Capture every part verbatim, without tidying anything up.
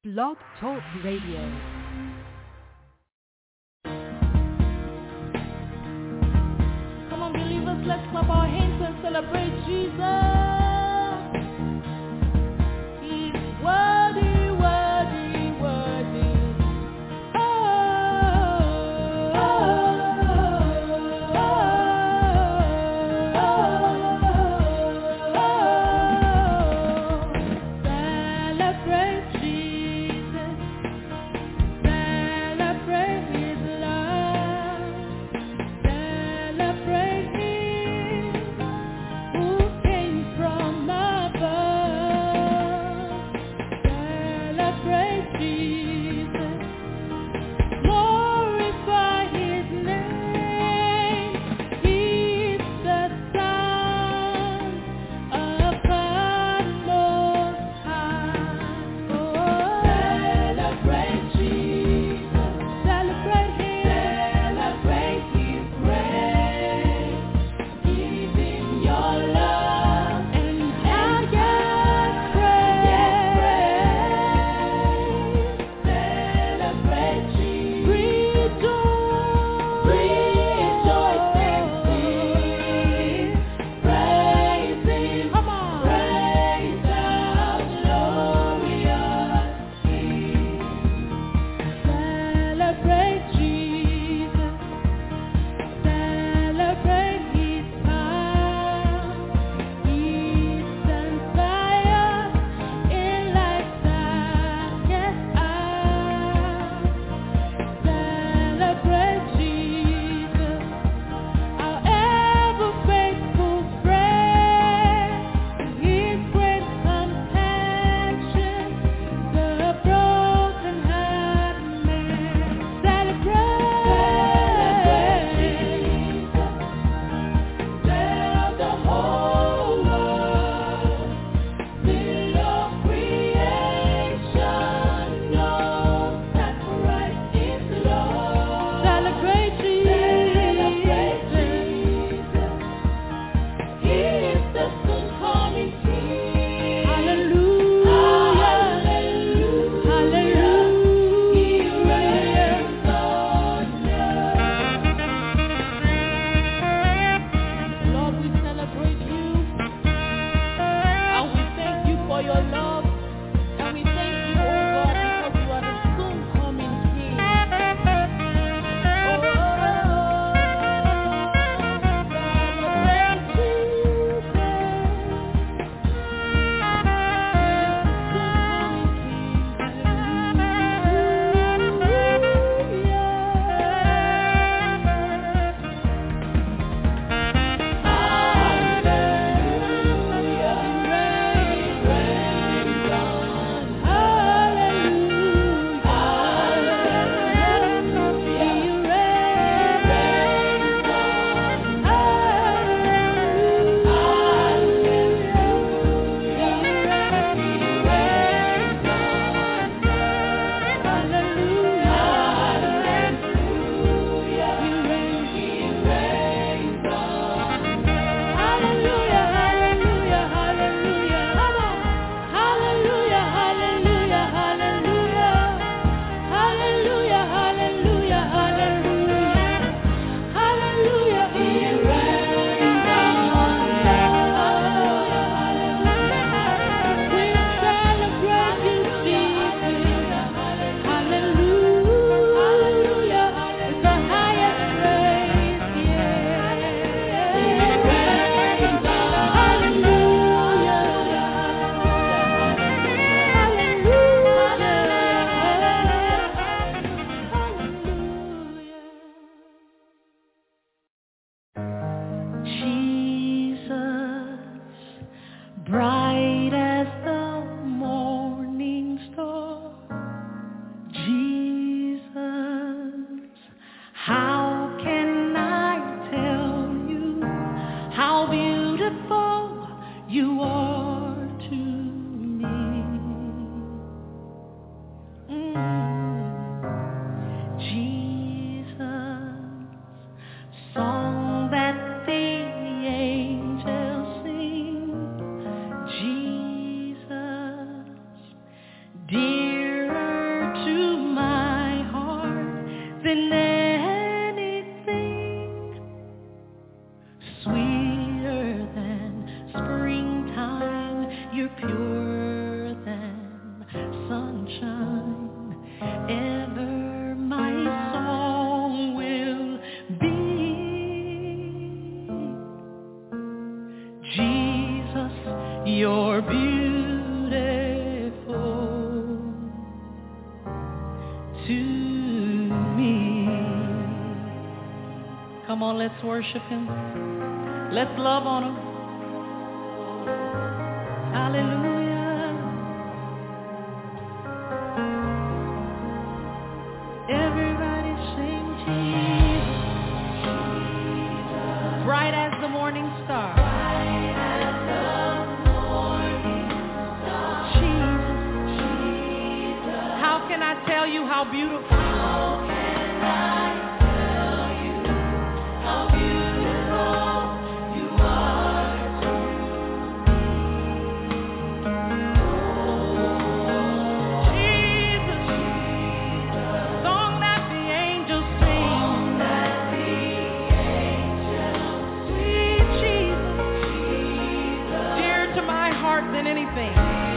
Blog Talk Radio. Come on, believers, let's clap our hands and celebrate Jesus. He's worthy, worthy, worthy. Oh, oh, oh, oh, oh. Celebrate Jesus. Celebrate His love. Celebrate Him who came from to me. Come on, let's worship him. Let's love on him. Hallelujah. Everybody sing Jesus. Bright as the morning star. Bright as the morning star. Jesus. Jesus. How can I tell you how beautiful? How can I tell you how beautiful you are to me? Oh, Jesus. Jesus. Song that the angels sing. Song that the angels sing. Sweet Jesus. Jesus. Dear to my heart than anything.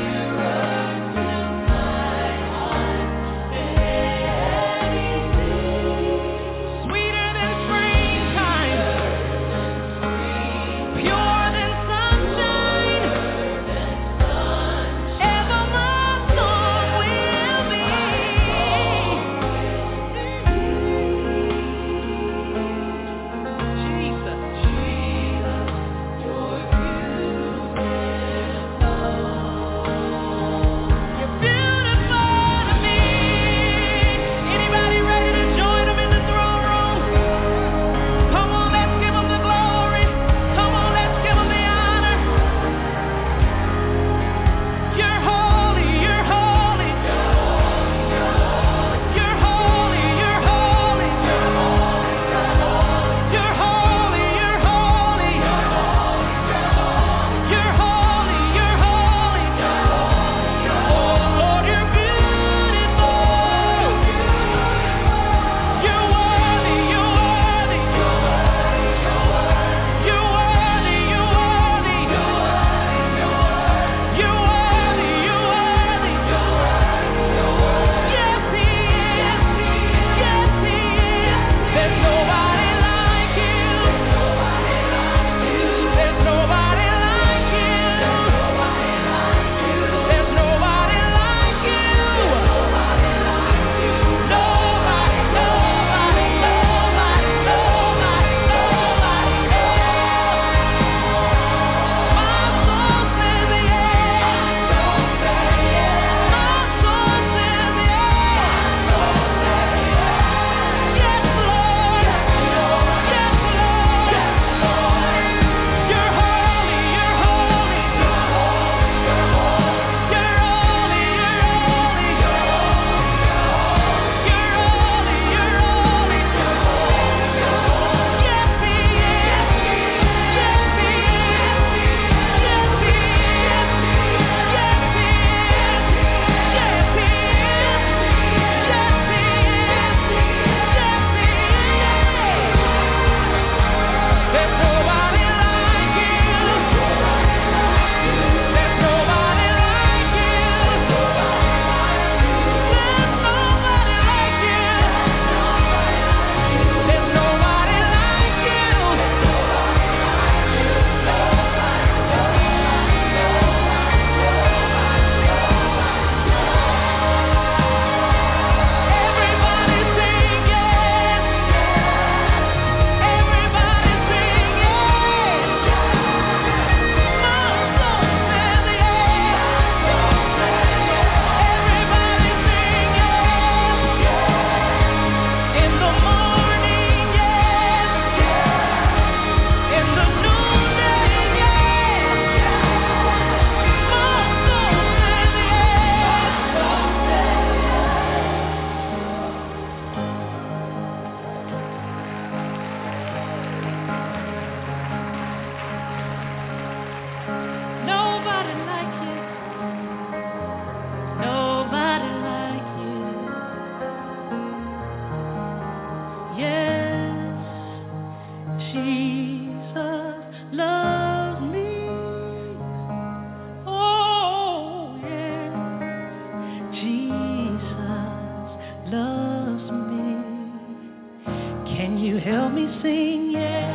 help me sing,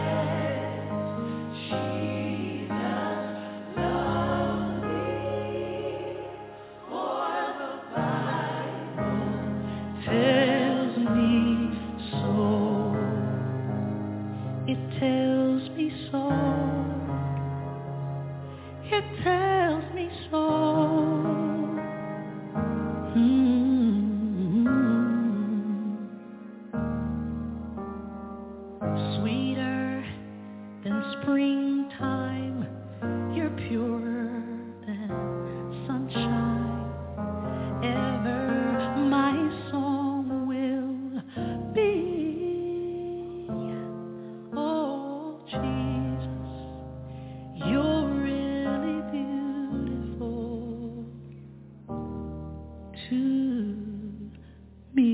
yes. Jesus loves me, for the Bible tells it tells me so. It tells me so. Mm-hmm. Sweeter than springtime, you're purer than sunshine. Ever my song will be. Oh, Jesus, you're really beautiful to me.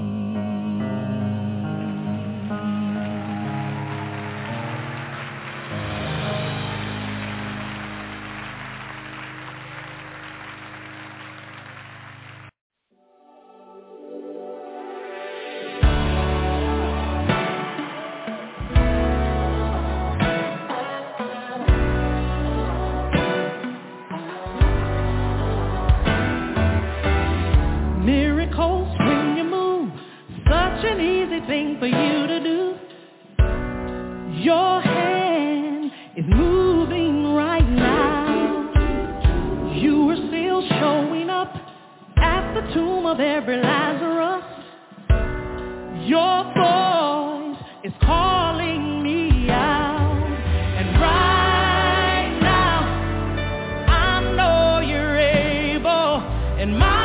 Miracles when you move, such an easy thing for you to do. Your hand is moving right now. You are still showing up at the tomb of every Lazarus. Your voice is calling me out. And right now, I know you're able. And my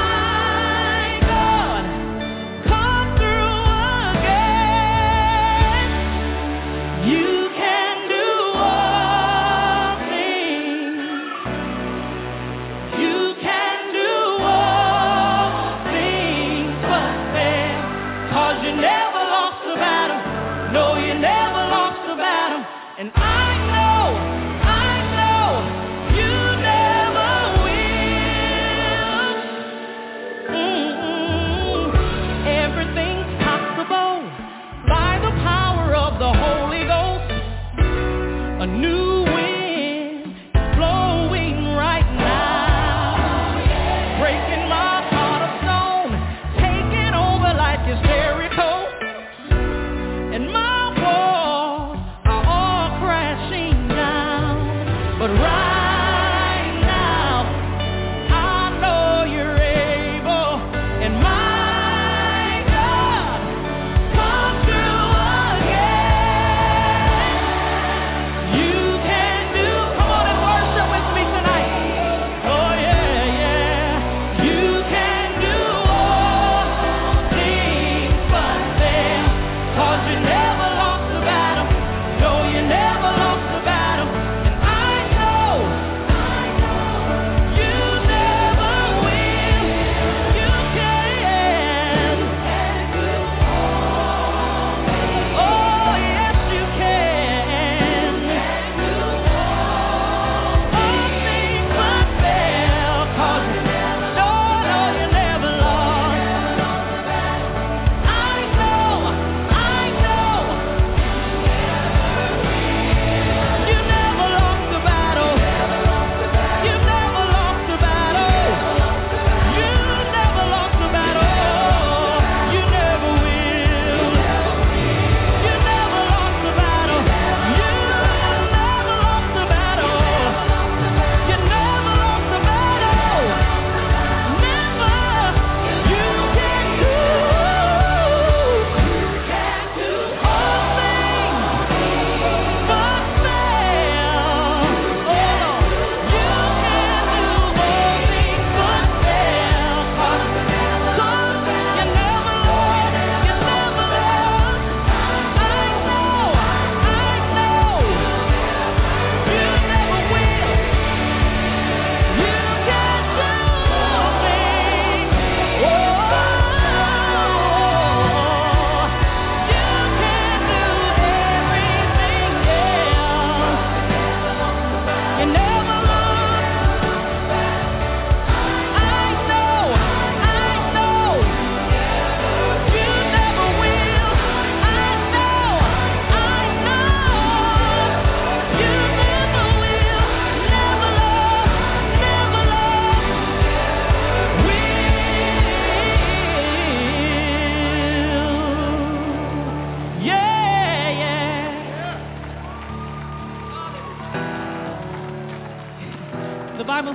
you never lost a battle. No, you never lost.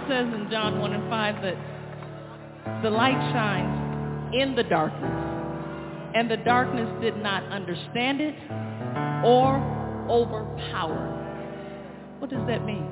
says in John one and five that the light shines in the darkness, and the darkness did not understand it or overpower it. What does that mean?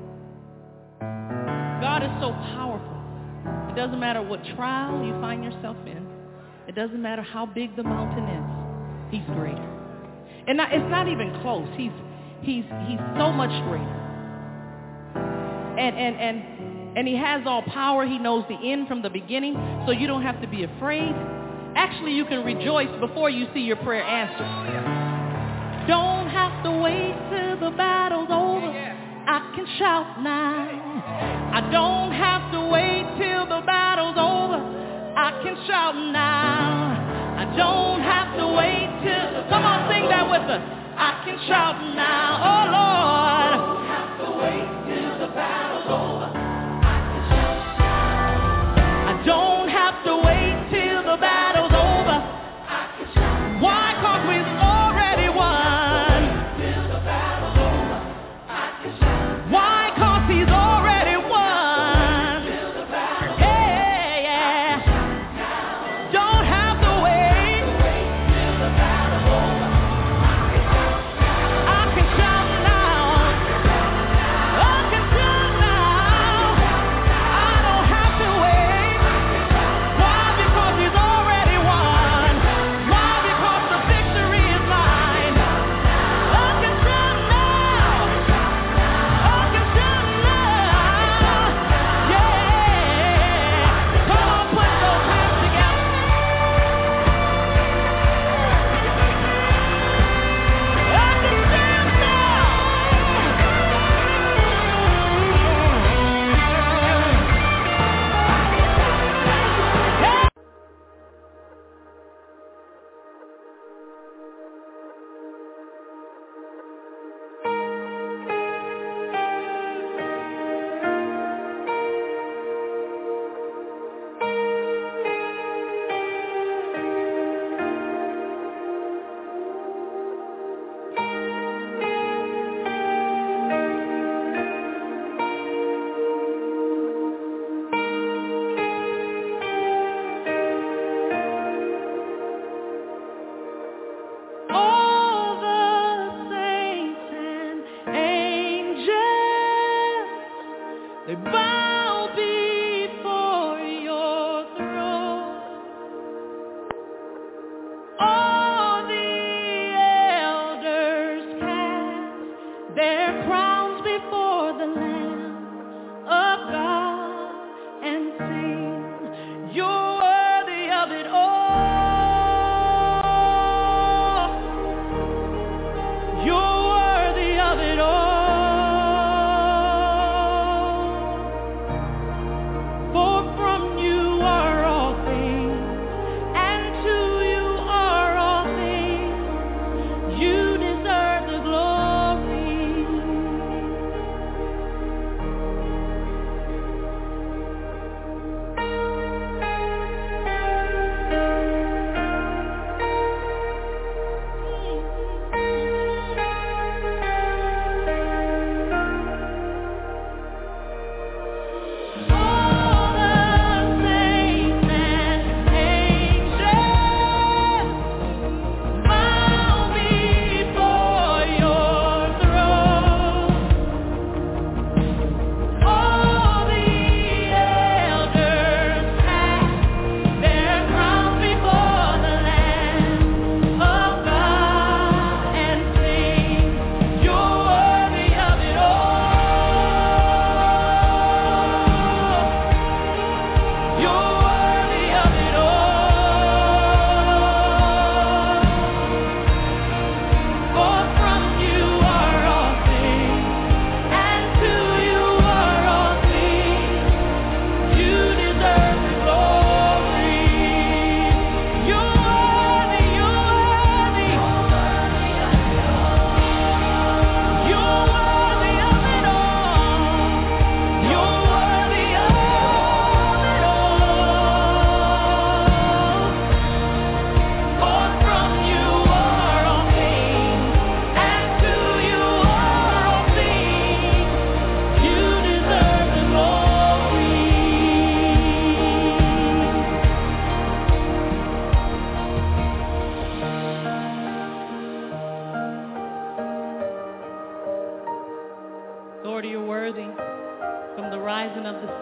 God is so powerful. It doesn't matter what trial you find yourself in. It doesn't matter how big the mountain is. He's greater. And not, it's not even close. He's he's he's so much greater. And and and and he has all power. He knows the end from the beginning, so you don't have to be afraid. Actually, you can rejoice before you see your prayer answered. Don't have to wait till the battle's over. I can shout now. I don't have to wait till the battle's over. I can shout now. I don't have to wait till... Come on, sing that with us. I can shout now. Oh, Lord. I don't have to wait till the battle's over. I can shout now. I don't have to wait till the battle's over. I can shout. Why? Because we've already won. Till the battle's over. I can shout. Why? Because he's already won. Till the battle's over. Yeah, yeah. Don't have to wait. Wait till the battle's over. I can shout now. I can shout now.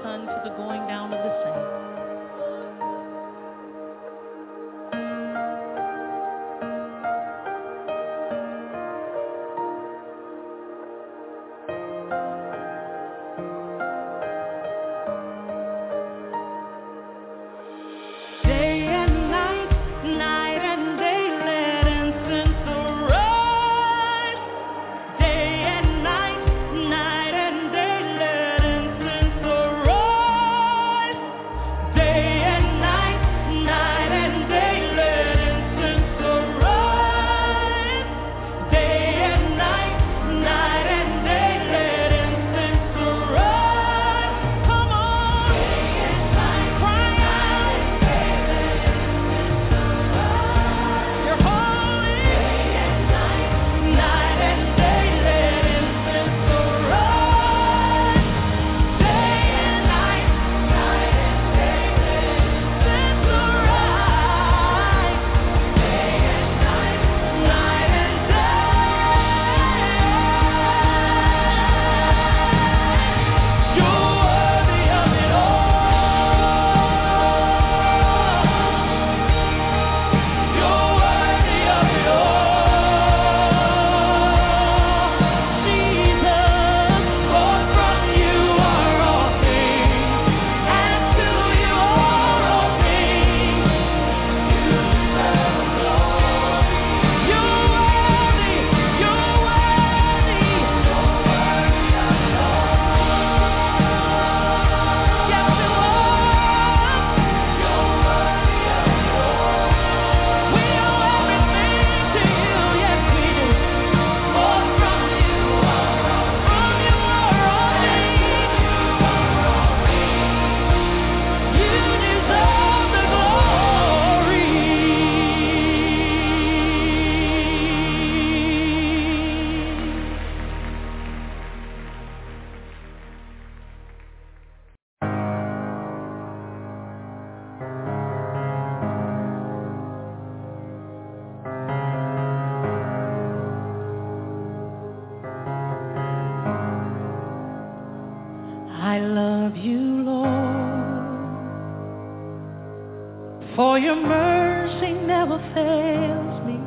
sun to the going down of the same. I love you, Lord, for your mercy never fails me.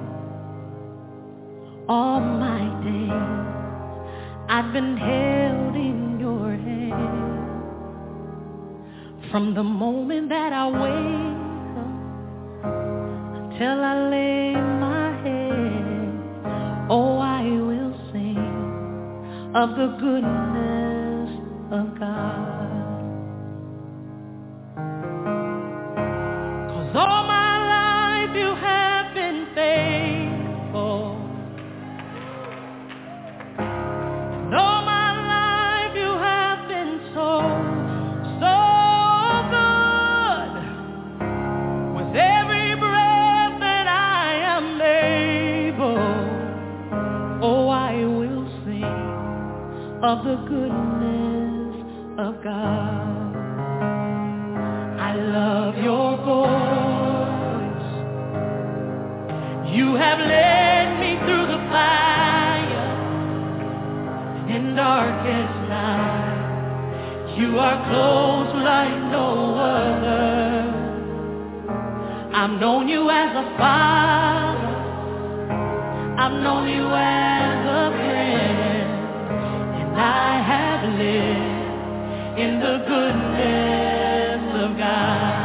All my days I've been held in your hand. From the moment that I wake up until I lay my head, oh, I will sing of the goodness of God. 'Cause all my life you have been faithful. And all my life you have been so, so good. With every breath that I am able, oh, I will sing of the goodness of God. I love your voice. You have led me through the fire in darkest night. You are close like no other. I've known you as a father. I've known you as a friend. And I have lived in the goodness of God.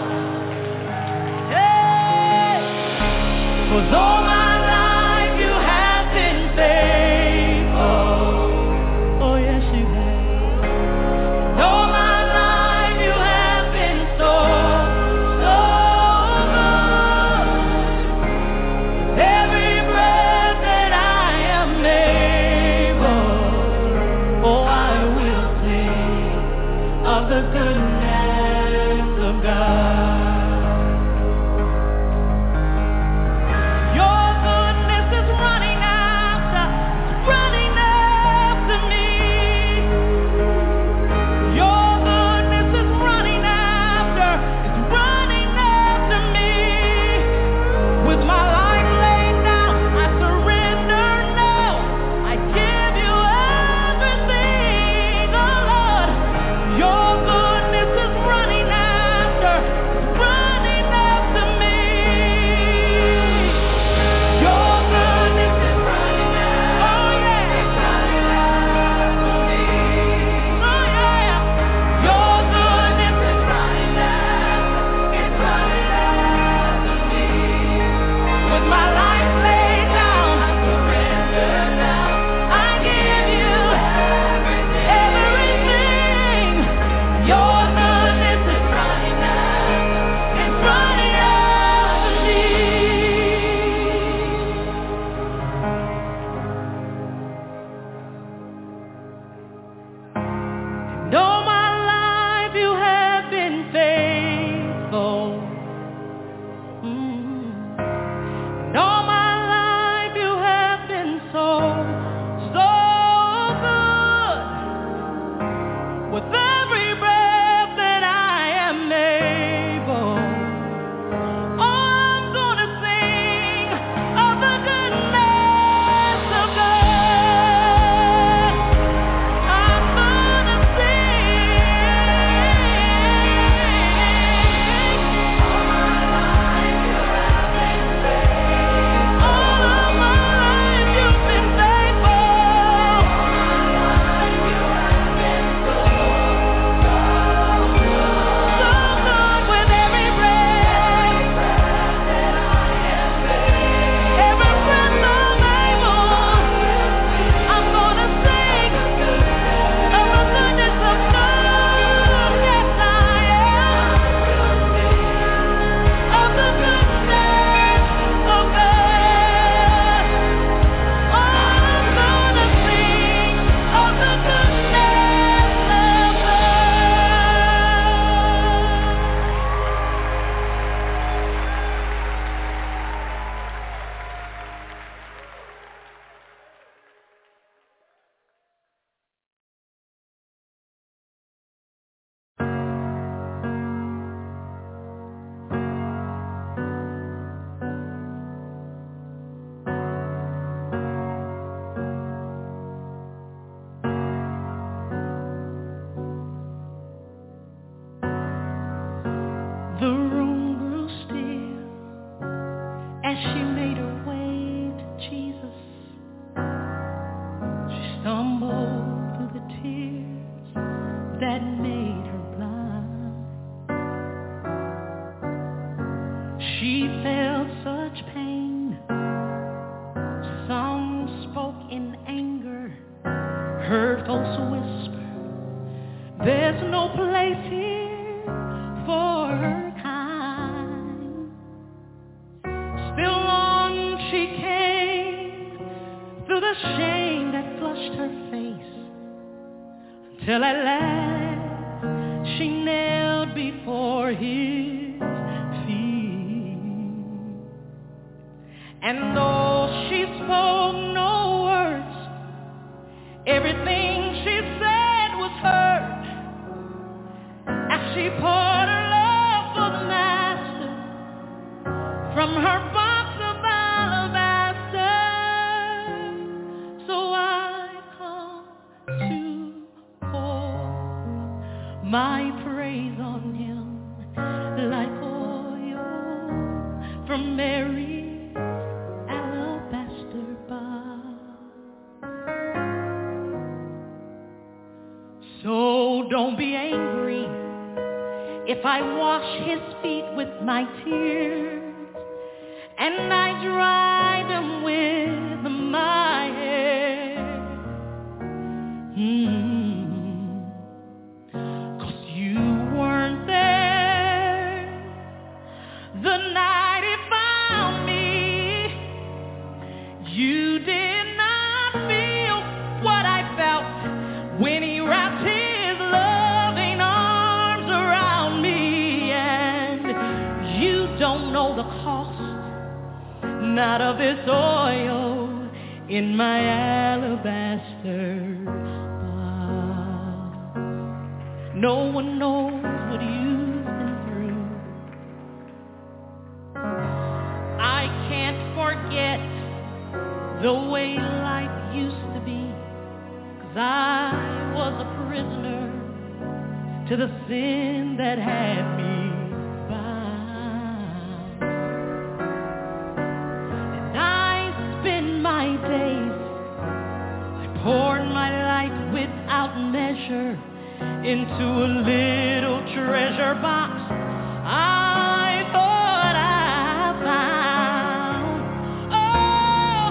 Hey! 'Cause all my life you have been faithful. Oh yes you have. And all my life you have been so, so good. With every breath that I am able, oh I will sing of the goodness of God. Your And all my life you have been so, so good. With every breath that I am able, oh, I'm gonna sing of the goodness of God. I'm gonna The room grew still as she made her way to Jesus. She stumbled through the tears that made her blind. She felt such pain. Some spoke in anger, heard folks whisper, there's no place here for her kind. Still on she came through the shame that flushed her face, till at last she knelt before his feet. And though she spoke no words, everything she said was heard as she poured her love for the master from her box of alabaster. So I come to pour my praise on him like oil from Mary's alabaster box. So don't be angry if I wash his feet with my tears and I dry them with my hair. Mm. 'Cause you weren't there the night he found me. You did not feel what I felt when he wrapped his loving arms around me. And you don't know the cost, not of this oil in my alabaster box. No one knows what you've been through. I can't forget the way life used to be, 'cause I was a prisoner to the sin that had me bound. And I spend my days, I poured my life without measure into a little treasure box I thought I found. Oh,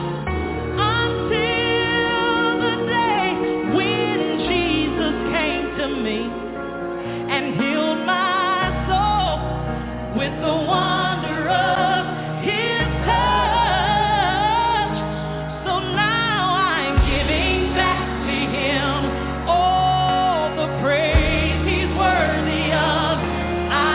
until the day when Jesus came to me and healed my soul with the wonder of his touch. So now I'm giving back to him all the praise he's worthy of. I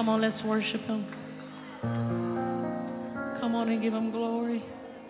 Come on, let's worship him. Come on and give him glory.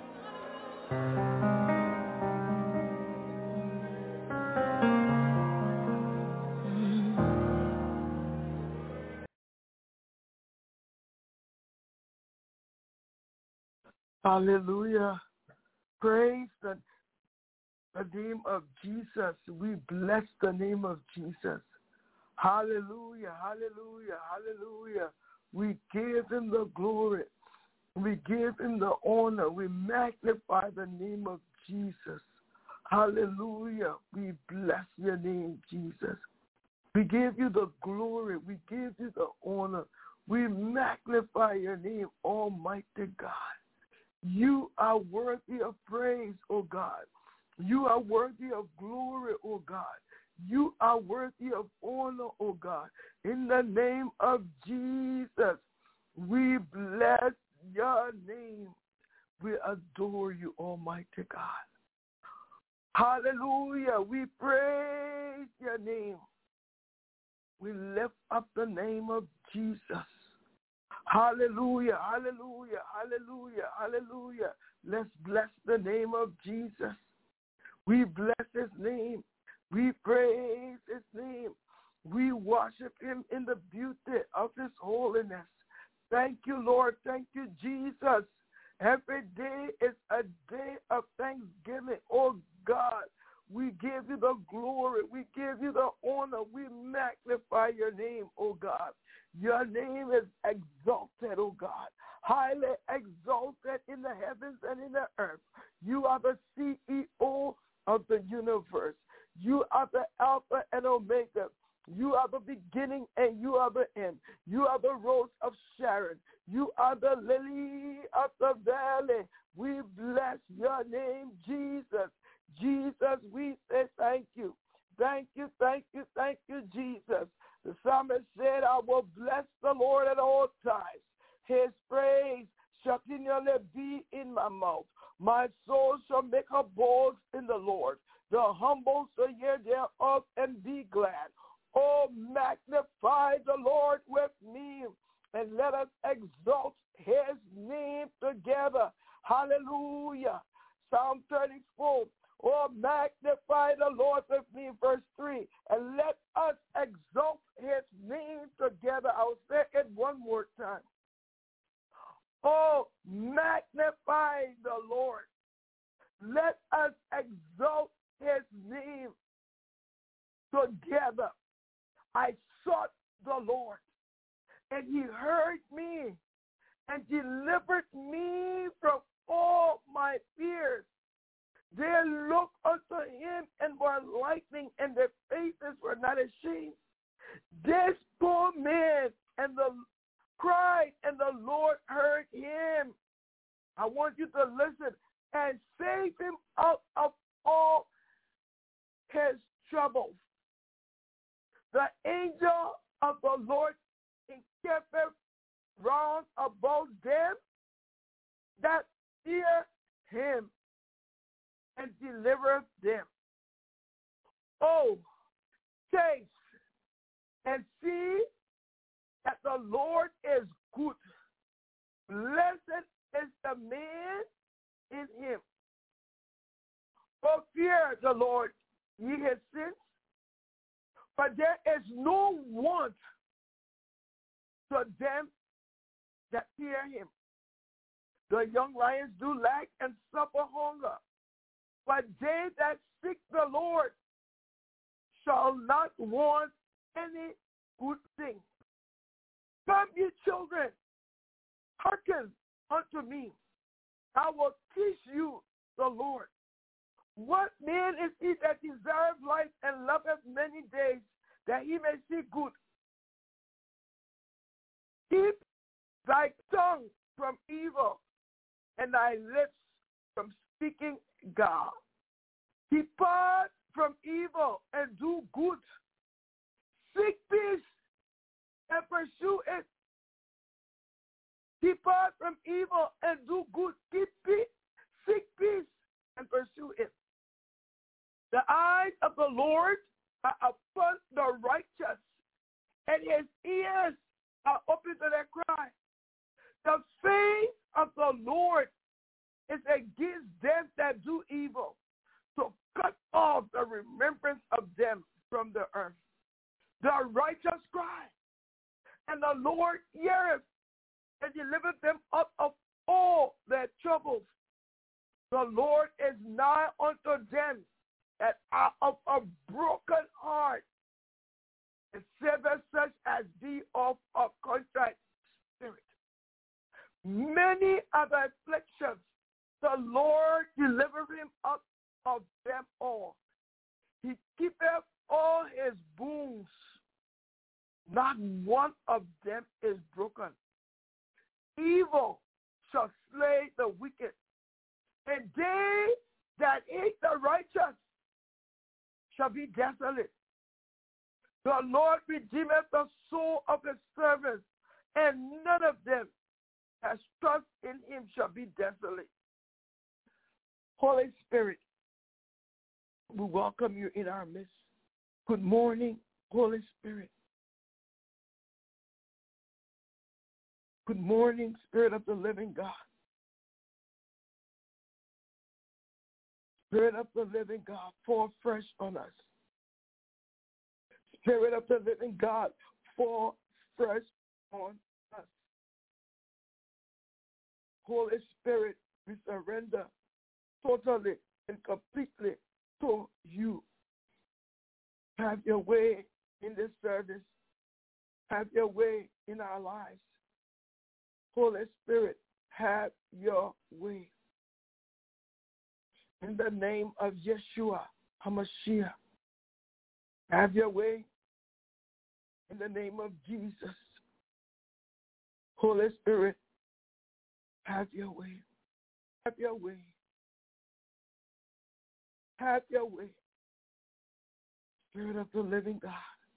Hallelujah. Praise the, the name of Jesus. We bless the name of Jesus. Hallelujah, hallelujah, hallelujah. We give him the glory. We give him the honor. We magnify the name of Jesus. Hallelujah. We bless your name, Jesus. We give you the glory. We give you the honor. We magnify your name, Almighty God. You are worthy of praise, O God. You are worthy of glory, O God. You are worthy of honor, O God. In the name of Jesus, we bless your name. We adore you, Almighty God. Hallelujah. We praise your name. We lift up the name of Jesus. Hallelujah, hallelujah, hallelujah, hallelujah. Let's bless the name of Jesus. We bless his name. We praise his name. We worship him in the beauty of his holiness. Thank you, Lord. Thank you, Jesus. Every day is a day of thanksgiving. Oh, God, we give you the glory. We give you the honor. We magnify your name, oh God. Your name is exalted, oh God, highly exalted in the heavens and in the earth. You are the C E O of the universe. You are the Alpha and Omega. You are the beginning and you are the end. You are the Rose of Sharon. You are the Lily of the Valley. We bless your name, Jesus. Jesus, we say thank you. Thank you, thank you, thank you, Jesus. The psalmist said, I will bless the Lord at all times. His praise shall continually be in my mouth. My soul shall make her boast in the Lord. The humble shall hear thereof and be glad. Oh, magnify the Lord with me, and let us exalt his name together. Hallelujah. Psalm thirty-four. Oh, magnify the Lord with me, verse three, and let us exalt his name together. I'll say it one more time. Oh, magnify the Lord. Let us exalt his name together. I sought the Lord, and he heard me and delivered me from all my fears. They looked unto him and were lightning, and their faces were not ashamed. This poor man and the cried, and the Lord heard him. I want you to listen and save him out of all his troubles. The angel of the Lord encampeth round about them that fear him, and delivereth them. Oh, taste and see that the Lord is good. Blessed is the man in him. Oh, fear the Lord, ye his sins, for there is no want to them that fear him. The young lions do lack and suffer hunger, but they that seek the Lord shall not want any good thing. Come, ye children, hearken unto me. I will teach you the Lord. What man is he that desireth life and loveth many days, that he may see good? Keep thy tongue from evil, and thy lips from speaking God. Depart from evil and do good. Seek peace and pursue it. Depart from evil and do good. Keep peace. Seek peace and pursue it. The eyes of the Lord are upon the righteous, and his ears are open to their cry. The face of the Lord is against them that do evil, to cut off the remembrance of them from the earth. The righteous cry, and the Lord heareth, and delivereth them up of all their troubles. The Lord is nigh unto them that are of a broken heart, and saveth such as be of a contrite spirit. Many are the afflictions, the Lord deliver him up of them all. He keepeth all his bones. Not one of them is broken. Evil shall slay the wicked, and they that hate the righteous shall be desolate. The Lord redeemeth the soul of his servants, and none of them that trust in him shall be desolate. Holy Spirit, we welcome you in our midst. Good morning, Holy Spirit. Good morning, Spirit of the living God. Spirit of the living God, fall fresh on us. Spirit of the living God, fall fresh on us. Holy Spirit, we surrender totally and completely to you. Have your way in this service. Have your way in our lives. Holy Spirit, have your way. In the name of Yeshua HaMashiach, have your way. In the name of Jesus, Holy Spirit, have your way. Have your way. Have your way. Spirit of the living God,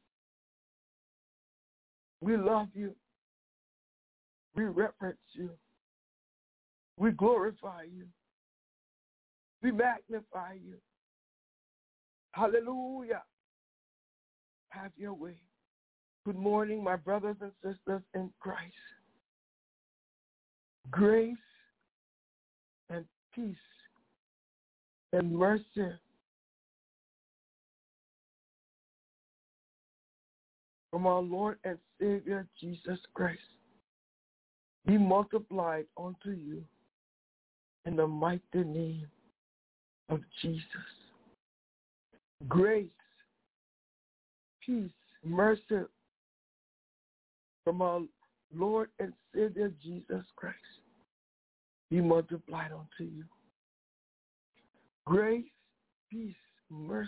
we love you. We reverence you. We glorify you. We magnify you. Hallelujah. Have your way. Good morning, my brothers and sisters in Christ. Grace and peace and mercy from our Lord and Savior Jesus Christ be multiplied unto you in the mighty name of Jesus. Grace, peace, mercy from our Lord and Savior Jesus Christ be multiplied unto you. Grace, peace, mercy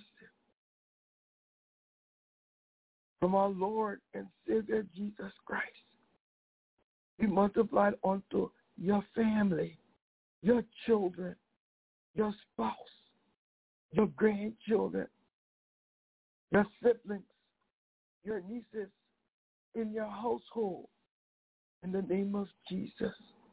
from our Lord and Savior Jesus Christ be multiplied unto your family, your children, your spouse, your grandchildren, your siblings, your nieces, in your household, in the name of Jesus.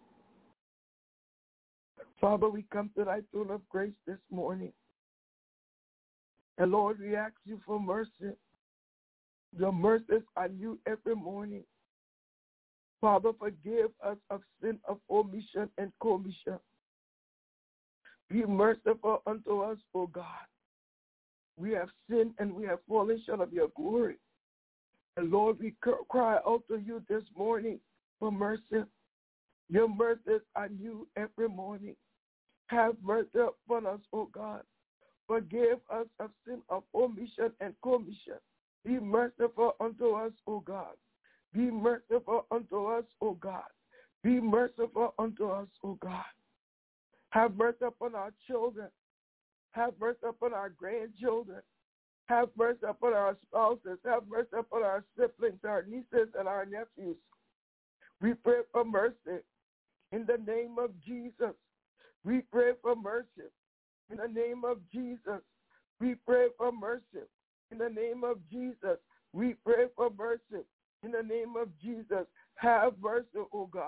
Father, we come to thy throne of grace this morning. And Lord, we ask you for mercy. Your mercies are new every morning. Father, forgive us of sin of omission and commission. Be merciful unto us, O God. We have sinned and we have fallen short of your glory. And Lord, we cry out to you this morning for mercy. Your mercies are new every morning. Have mercy upon us, O God. Forgive us of sin of omission and commission. Be merciful unto us, O God. Be merciful unto us, O God. Be merciful unto us, O God. Have mercy upon our children. Have mercy upon our grandchildren. Have mercy upon our spouses. Have mercy upon our siblings, our nieces, and our nephews. We pray for mercy in the name of Jesus. We pray for mercy in the name of Jesus. We pray for mercy in the name of Jesus. We pray for mercy in the name of Jesus. Have mercy, O God.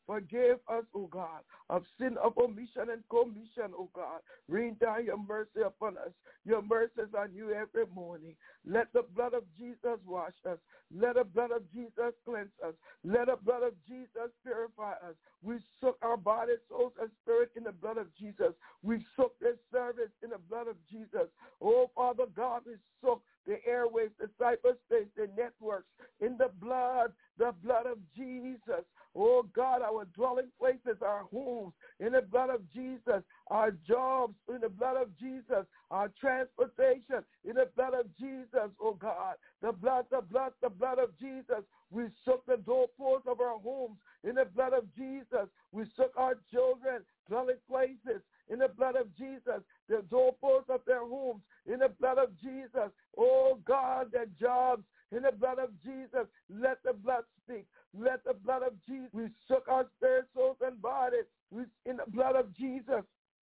Forgive us, O God, of sin of omission and commission, O God. Rain down your mercy upon us. Your mercies are new every morning. Let the blood of Jesus wash us. Let the blood of Jesus cleanse us. Let the blood of Jesus purify us. We soak our body, souls, and spirit in the blood of Jesus. We soak this service in the blood of Jesus. Oh, Father God, we soak the airwaves, the cyberspace, the networks in the blood, the blood of Jesus. Oh, God, our dwelling places, our homes in the blood of Jesus, our jobs in the blood of Jesus, our transportation in the blood of Jesus, oh, God. The blood, the blood, the blood of Jesus. We soak the doorposts of our homes in the blood of Jesus. We soak our children, dwelling places in the blood of Jesus, the doorposts of their homes in the blood of Jesus. Oh, God, their jobs in the blood of Jesus. Let the blood speak. Let the blood of Jesus. We soak our spirit, souls, and bodies in the blood of Jesus.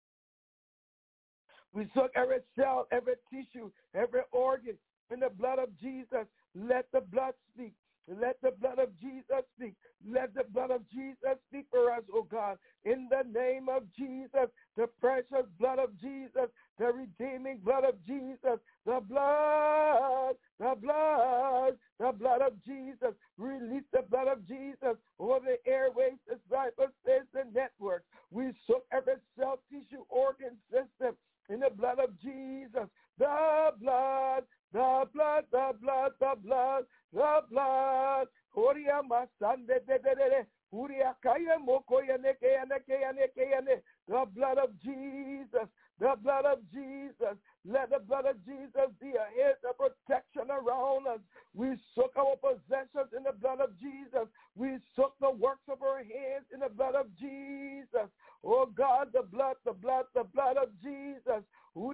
We soak every cell, every tissue, every organ in the blood of Jesus. Let the blood speak. Let the blood of Jesus speak. Let the blood of Jesus speak for us, oh God. In the name of Jesus, the precious blood of Jesus, the redeeming blood of Jesus, the blood, the blood, the blood of Jesus. Release the blood of Jesus over the airways, the cyberspace, the networks. We soak every cell, tissue, organ, system in the blood of Jesus. The blood, the blood, the blood, the blood, the blood. Horia masande de de de. Huria kaya mokoya neke neke neke neke. The blood of Jesus. The blood of Jesus. Let the blood of Jesus be a hedge of protection around us. We soak our possessions in the blood of Jesus. We soak the works of our hands in the blood of Jesus. Oh God, the blood, the blood, the blood of Jesus. Oh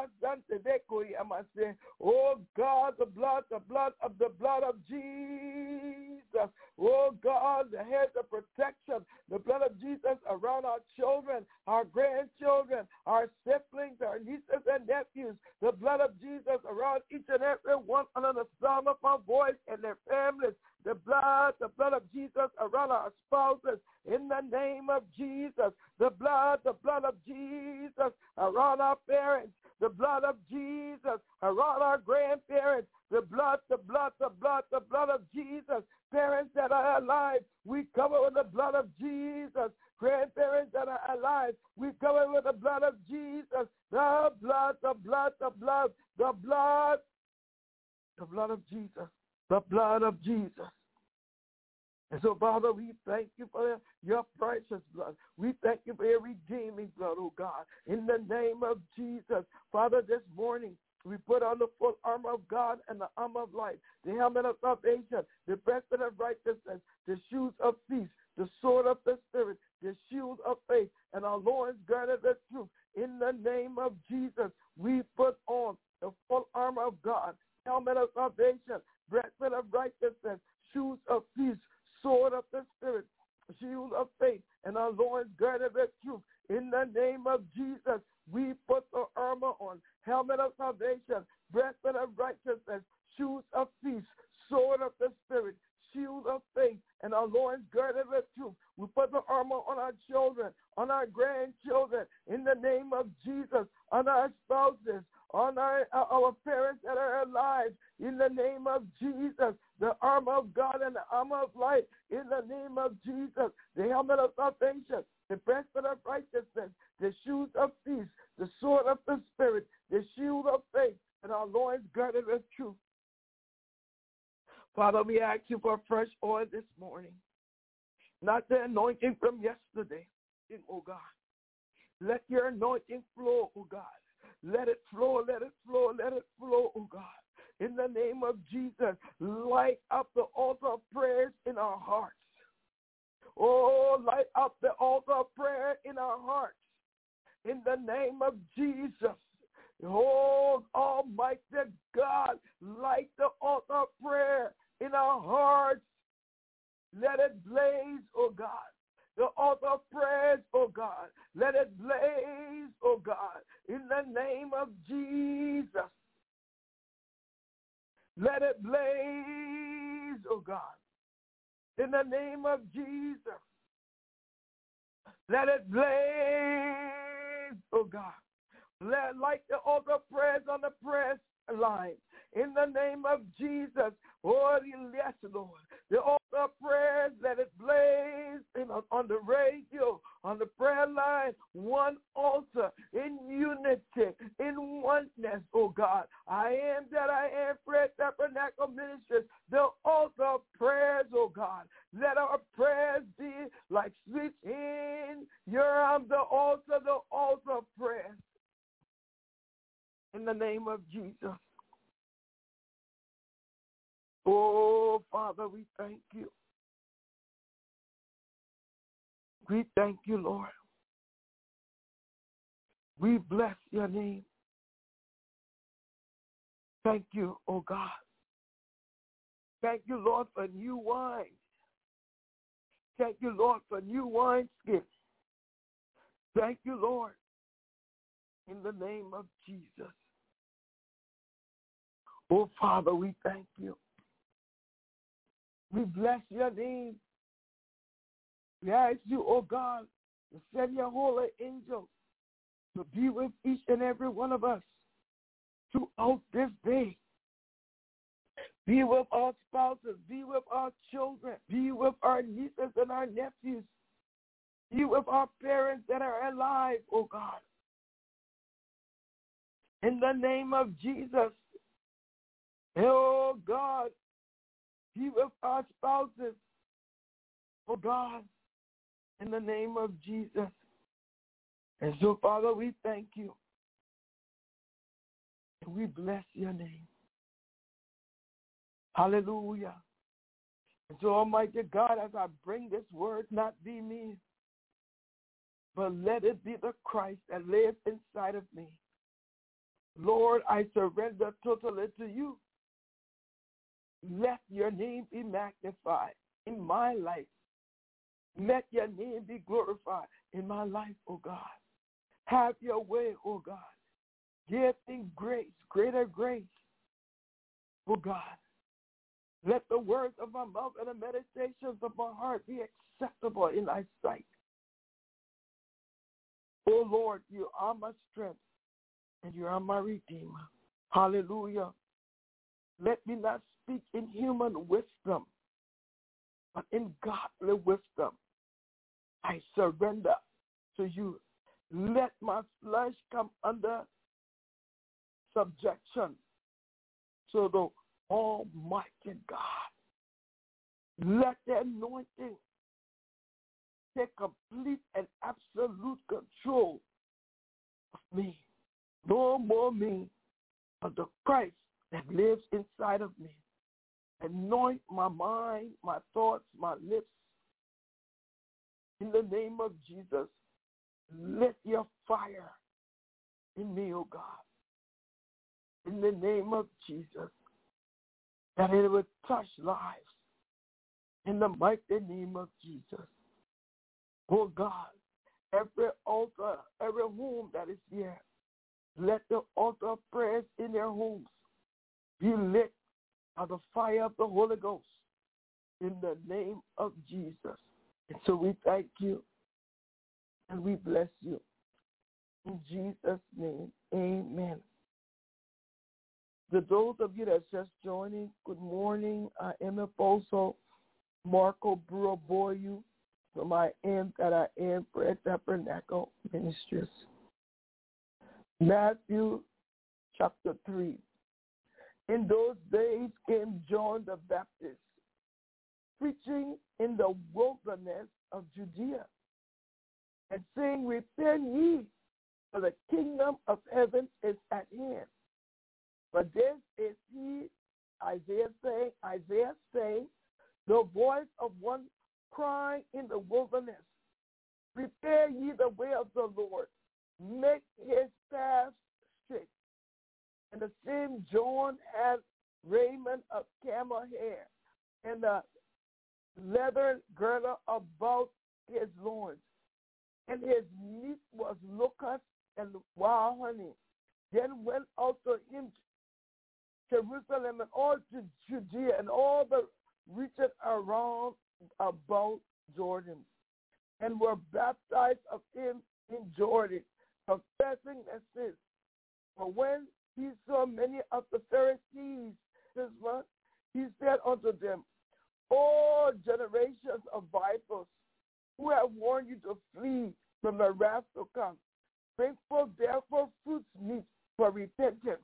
God, the blood, the blood of the blood of Jesus. Oh God, the hedge of protection, the blood of Jesus around our children, our grandchildren, our siblings, our nieces and nephews. The blood of Jesus around each and every one under the sound of our voice and their families. The blood, the blood of Jesus around our spouses in the name of Jesus. The blood, the blood of Jesus around our parents. The blood of Jesus around our grandparents. The blood, the blood, the blood, the blood of Jesus. Parents that are alive, we cover with the blood of Jesus. Grandparents that are alive, we cover with the blood of Jesus. The blood, the blood, the blood, the blood, the blood of Jesus. The blood of Jesus. And so, Father, we thank you for your precious blood. We thank you for your redeeming blood, oh God. In the name of Jesus, Father, this morning, we put on the full armor of God and the armor of light, the helmet of salvation, the breastplate of righteousness, the shoes of peace, the sword of the Spirit, the shield of faith, and our loins girded with truth. In the name of Jesus, we put on the full armor of God, helmet of salvation, breastplate of righteousness, shoes of peace, sword of the Spirit, shield of faith, and our loins girded with truth. In the name of Jesus, we put the armor on, helmet of salvation, breastplate of righteousness, shoes of peace, sword of the Spirit, shield of faith, and our loins girded with truth. We put the armor on our children, on our grandchildren, in the name of Jesus, on our spouses, on our, our parents that are alive, in the name of Jesus, the armor of God and the armor of light, in the name of Jesus, the helmet of salvation, the breastplate of righteousness, the shoes of peace, the sword of the Spirit, the shield of faith, and our loins girded with truth. Father, we ask you for fresh oil this morning, not the anointing from yesterday, oh God. Let your anointing flow, oh God. Let it flow, let it flow, let it flow, oh God. In the name of Jesus, light up the altar of prayers in our hearts. Oh, light up the altar of prayer in our hearts. In the name of Jesus. Oh, Almighty God, light the altar of prayer in our hearts. Let it blaze, oh God. The altar of prayers, oh God. Let it blaze, oh God. In the name of Jesus. Let it blaze, oh God. In the name of Jesus. Let it blaze, oh God. Let, like the altar prayers on the prayer line. In the name of Jesus, oh yes, Lord. The altar prayers, let it blaze in, on, on the radio, on the prayer line, one altar, in unity, in oneness, oh God. I am that I am, Prayer Tabernacle Ministries, the altar prayers, oh God. Let our prayers be like sweet in your arms, the altar, the altar prayers. In the name of Jesus. Oh, Father, we thank you. We thank you, Lord. We bless your name. Thank you, oh God. Thank you, Lord, for new wine. Thank you, Lord, for new wineskins. Thank you, Lord, in the name of Jesus. Oh, Father, we thank you. We bless your name. We ask you, oh God, to send your holy angels to be with each and every one of us throughout this day. Be with our spouses. Be with our children. Be with our nieces and our nephews. Be with our parents that are alive, oh God. In the name of Jesus. Oh God. Be with our spouses, oh God, in the name of Jesus. And so, Father, we thank you. And we bless your name. Hallelujah. And so, Almighty God, as I bring this word, not be me, but let it be the Christ that lives inside of me. Lord, I surrender totally to you. Let your name be magnified in my life. Let your name be glorified in my life, oh God. Have your way, oh God. Give in grace, greater grace, oh God. Let the words of my mouth and the meditations of my heart be acceptable in thy sight. Oh Lord, you are my strength and you are my redeemer. Hallelujah. Let me not speak in human wisdom, but in godly wisdom. I surrender to you. Let my flesh come under subjection to the Almighty God. Let the anointing take complete and absolute control of me. No more me, but the Christ that lives inside of me. Anoint my mind, my thoughts, my lips. In the name of Jesus, let your fire in me, oh God. In the name of Jesus, that it would touch lives. In the mighty name of Jesus. Oh God, every altar, every home that is here, let the altar of prayers in their homes be lit by the fire of the Holy Ghost in the name of Jesus. And so we thank you and we bless you. In Jesus' name, amen. To those of you that's just joining, good morning. I am Apostle Marco Brewer Boyu from I Am That I Am Prayer Tabernacle Ministries. Matthew chapter three. In those days came John the Baptist, preaching in the wilderness of Judea, and saying, repent ye, for the kingdom of heaven is at hand. But this is he, Isaiah saying, Isaiah saying, the voice of one crying in the wilderness, prepare ye the way of the Lord, make his paths straight. And the same John had raiment of camel hair, and a leathern girdle about his loins, and his meat was locusts and wild honey. Then went out to him Jerusalem and all to Judea and all the region around about Jordan, and were baptized of him in Jordan, confessing their sins. But when he saw many of the Pharisees, he said unto them, O generations of vipers, who have warned you to flee from the wrath to come, bring forth therefore fruits meet for repentance.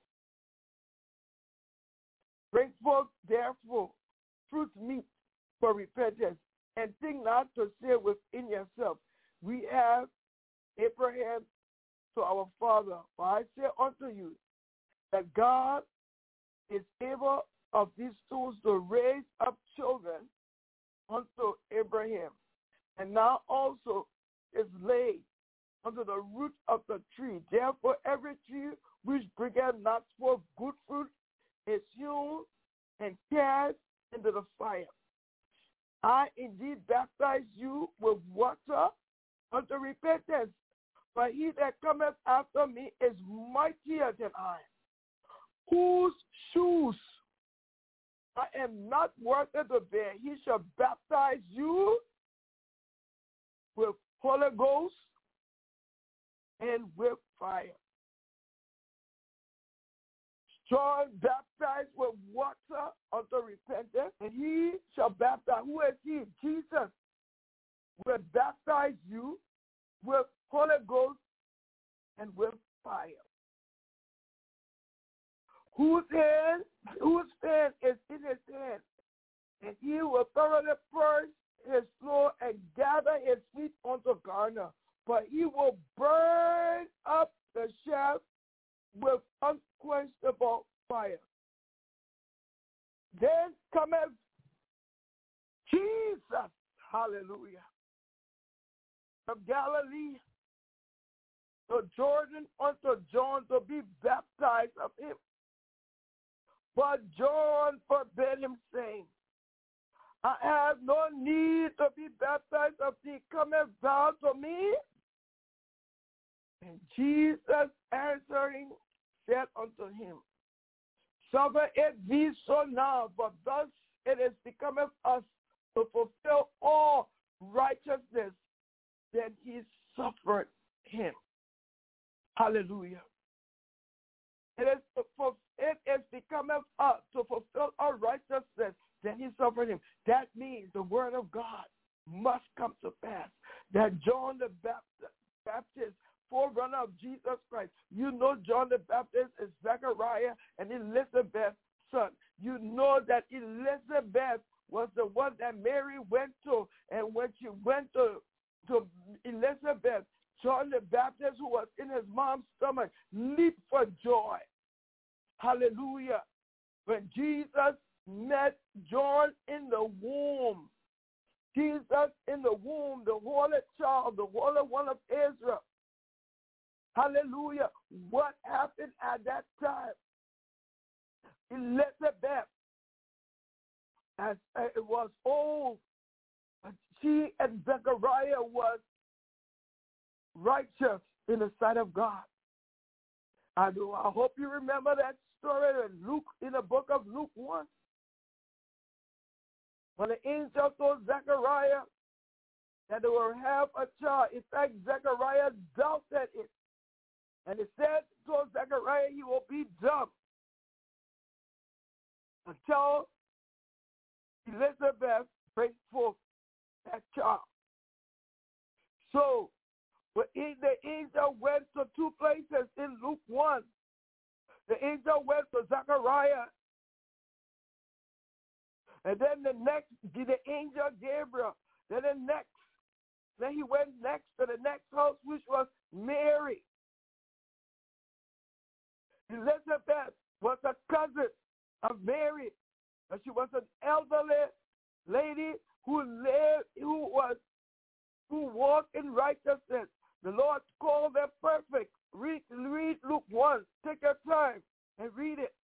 Bring forth therefore fruits meet for repentance, and think not to say within yourself, we have Abraham to our father. For I say unto you that God is able of these stones to raise up children unto Abraham. And now also is laid unto the root of the tree. Therefore every tree which bringeth not forth good fruit is hewn and cast into the fire. I indeed baptize you with water unto repentance, but he that cometh after me is mightier than I, whose shoes I am not worthy to bear. He shall baptize you with Holy Ghost and with fire. John baptized with water unto repentance, and he shall baptize. Who is he? Jesus will baptize you with Holy Ghost and with fire. Whose hand, whose hand is in his hand, and he will thoroughly purge his floor and gather his feet unto garner, but he will burn up the shaft with unquenchable fire. Then cometh Jesus, hallelujah, from Galilee to Jordan unto John to be baptized of him. But John forbade him, saying, I have no need to be baptized of thee. Comest thou to me? And Jesus answering said unto him, Suffer it be so now, but thus it is becometh us to fulfill all righteousness. Then he suffered him. Hallelujah. It is, to, it is becometh us to fulfill all righteousness. Then he suffered him. That means the word of God must come to pass. That John the Baptist, Baptist forerunner of Jesus Christ. You know John the Baptist is Zechariah and Elizabeth's son. You know that Elizabeth was the one that Mary went to, and when she went to, to Elizabeth, John the Baptist, who was in his mom's stomach, leaped for joy. Hallelujah. When Jesus met John in the womb, Jesus in the womb, the holy child, the holy one of Israel. Hallelujah. What happened at that time? Elizabeth, as uh, it was old, she and Zechariah was righteous in the sight of God. I do. I hope you remember that story in Luke, in the book of Luke one. When the angel told Zechariah that they will have a child, in fact, Zechariah doubted it. And he said to Zechariah, he will be dumb until Elizabeth brings forth that child. So, but the angel went to two places in Luke one. The angel went to Zechariah. And then the next, the angel Gabriel. Then the next, then he went next to the next house, which was Mary. Elizabeth was a cousin of Mary. And she was an elderly lady who lived, who was, who walked in righteousness. The Lord called them perfect. Read, read Luke one. Take your time and read it.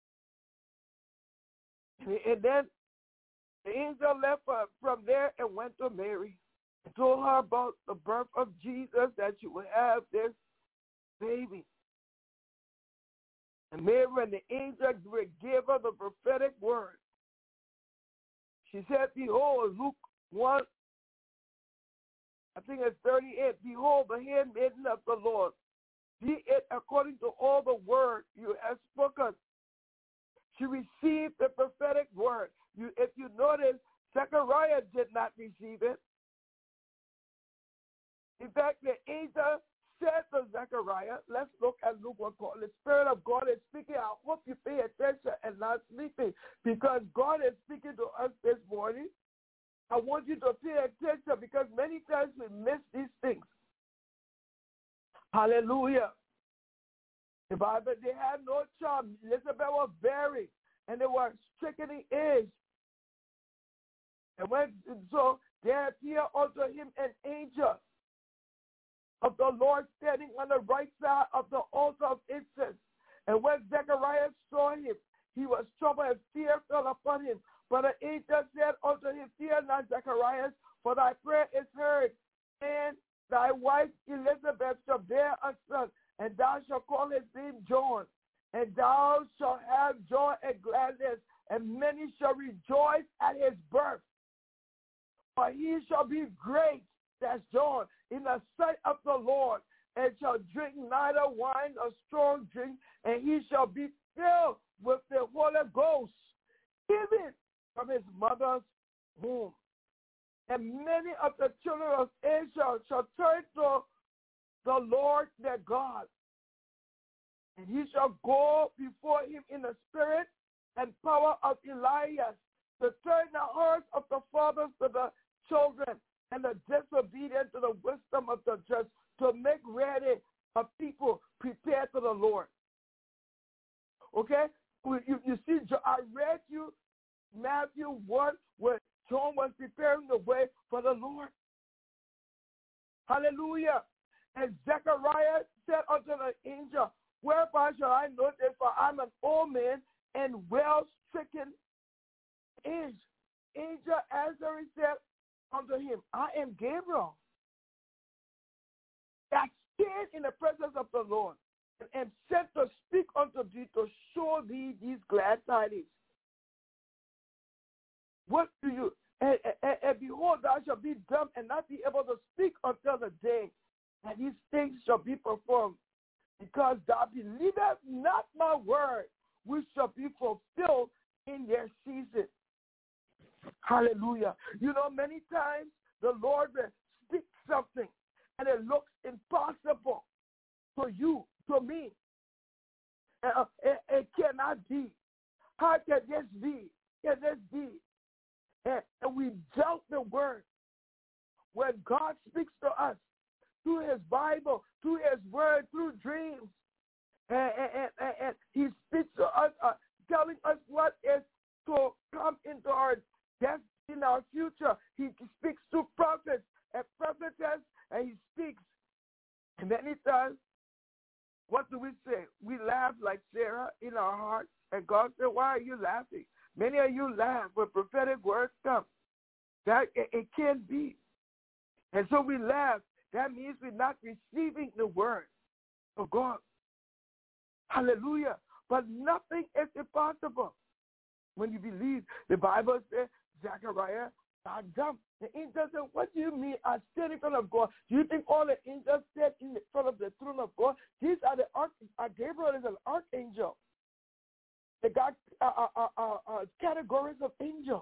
And then the angel left her from there and went to Mary and told her about the birth of Jesus, that she would have this baby. And Mary, when the angel gave her the prophetic word, she said, behold, Luke one, I think it's thirty-eight. Behold, the handmaiden of the Lord. Be it according to all the word you have spoken. She received the prophetic word. You, if you notice, Zechariah did not receive it. In fact, the angel said to Zechariah, let's look at Luke one. The Spirit of God is speaking. I hope you pay attention and not sleeping, because God is speaking to us this morning. I want you to pay attention, because many times we miss these things. Hallelujah. The Bible, they had no child. Elizabeth was barren, and they were stricken in age. And when, so there appeared unto him an angel of the Lord standing on the right side of the altar of incense. And when Zechariah saw him, he was troubled, and fear fell upon him. But the angel said unto him, fear not, Zechariah, for thy prayer is heard, and thy wife Elizabeth shall bear a son, and thou shalt call his name John. And thou shalt have joy and gladness, and many shall rejoice at his birth. For he shall be great, that's John, in the sight of the Lord, and shall drink neither wine nor strong drink, and he shall be filled with the Holy Ghost, even from his mother's womb. And many of the children of Israel shall turn to the Lord their God, and he shall go before him in the spirit and power of Elias, to turn the hearts of the fathers to the children, and the disobedient to the wisdom of the just, to make ready a people prepared for the Lord. Okay? You, you see, I read you Matthew one, where John was preparing the way for the Lord. Hallelujah. And Zechariah said unto the angel, whereby shall I know this? For I'm an old man and well stricken age. Angel answering said unto him, I am Gabriel, that stand in the presence of the Lord, and am sent to speak unto thee, to show thee these glad tidings. What do you, and, and, and behold, thou shalt be dumb and not be able to speak until the day that these things shall be performed, because thou believest not my word, which shall be fulfilled in their season. Hallelujah. You know, many times the Lord will speak something, and it looks impossible to you, to me. Uh, it, it cannot be. How can this be? Can this be? And, and we doubt the word. When God speaks to us through his Bible, through his word, through dreams, and, and, and, and he speaks to us, uh, telling us what is to come into our destiny, in our future. He speaks to prophets and prophetess, and he speaks. And many times, what do we say? We laugh like Sarah in our hearts, and God said, why are you laughing? Many of you laugh when prophetic words come. That it, it can't be. And so we laugh. That means we're not receiving the word of God. Hallelujah. But nothing is impossible when you believe. The Bible says, Zechariah, are dumb. The angel said, what do you mean? I stand in front of God. Do you think all the angels stand in front of the throne of God? These are the arch, uh, Gabriel is an archangel. They got uh, uh, uh, uh, categories of angels.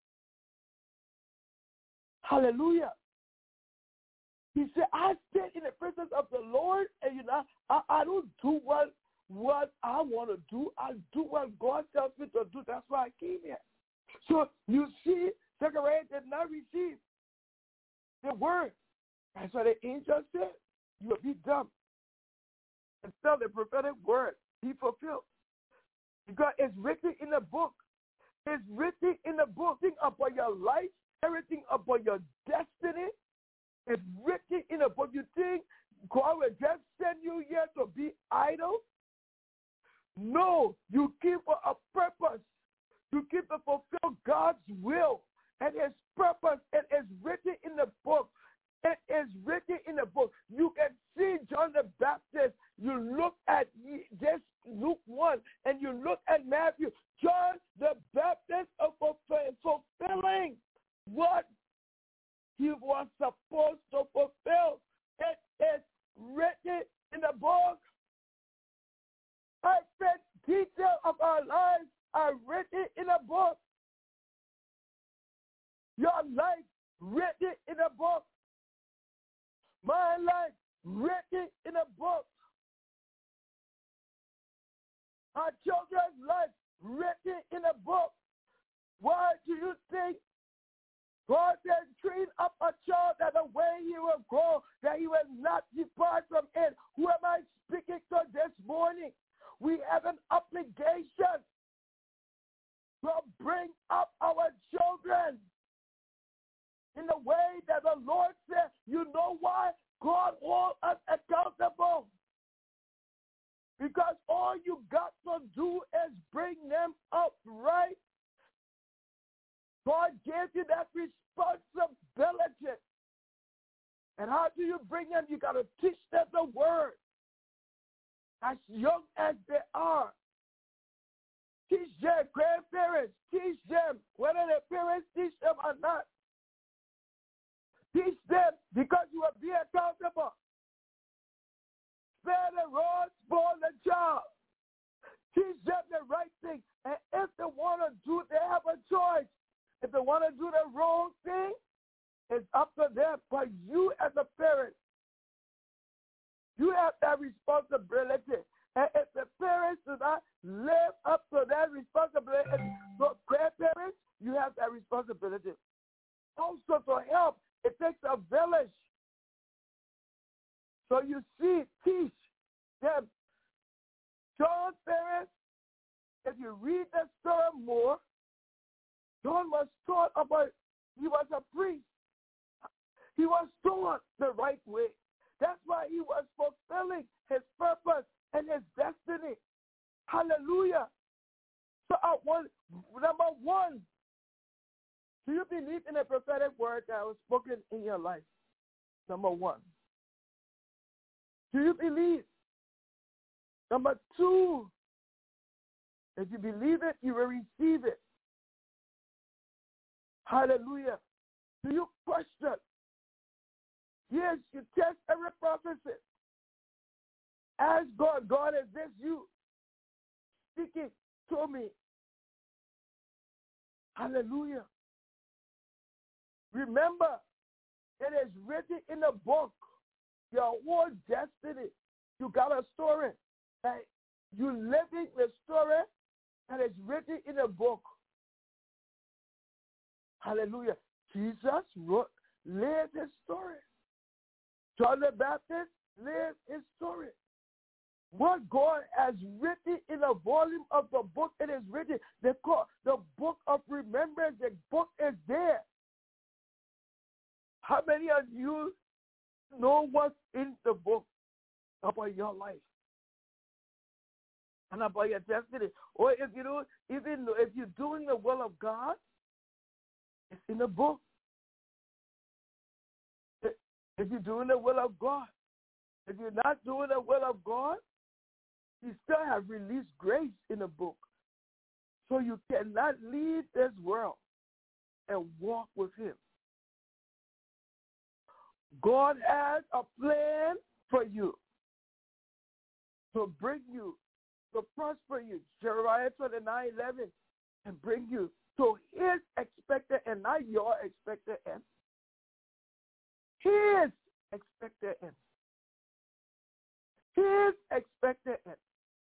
Hallelujah. He said, I stand in the presence of the Lord, and you know, I, I don't do what, what I want to do. I do what God tells me to do. That's why I came here. So you see, Zechariah did not receive the word. That's why the angel said, you will be dumb until the prophetic word be fulfilled. Because it's written in the book. It's written in the book. Think about your life, everything about your destiny. It's written in the book. You think God will just send you here to be idle? No, you keep for a purpose. You keep to fulfill God's will and his purpose. It is written in the book. It is written in the book. You can see John the Baptist. You look at this Luke one and you look at Matthew. John the Baptist of fulfilling what he was supposed to fulfill. our lives are written in a book. Your life written in a book. My life written in a book. Our children's life written in a book. Why do you think God says, train up a child that the way he will grow, that he will not depart from it? Who am I speaking to this morning? We have an obligation to bring up our children in the way that the Lord said. You know why? God holds us accountable. Because all you got to do is bring them up right. God gave you that responsibility. And how do you bring them? You got to teach them the word as young as they are. Teach their grandparents. Teach them, whether their parents teach them or not. Teach them because you will be accountable. Spare the rods for the job. Teach them the right thing. And if they want to do, they have a choice. If they want to do the wrong thing, it's up to them. But you as a parent, you have that responsibility. And if the parents do not live up to that responsibility, so grandparents, you have that responsibility. Also to help, it takes a village. So you see, teach them. John's parents, if you read the story more, John was taught about, he was a priest. He was taught the right way. That's why he was fulfilling his purpose and his destiny. Hallelujah. So I want, number one, do you believe in a prophetic word that was spoken in your life? Number one. Do you believe? Number two, if you believe it, you will receive it. Hallelujah. Do you question? Yes, you test every prophecy. Ask God, God, is this you speaking to me? Hallelujah. Remember, it is written in the book, your whole destiny. You got a story. And you living the story that is written in a book. Hallelujah. Jesus wrote, lived his story. John the Baptist lived his story. What God has written in a volume of the book, it is written. They call the book of remembrance. The book is there. How many of you know what's in the book about your life and about your destiny? Or if you do, even if you're doing the will of God, it's in the book. If you're doing the will of God, if you're not doing the will of God, you still have released grace in the book. So you cannot leave this world and walk with him. God has a plan for you to bring you, to prosper you, Jeremiah twenty-nine eleven, and bring you to his expected and not your expected end. His expected end. His expected end.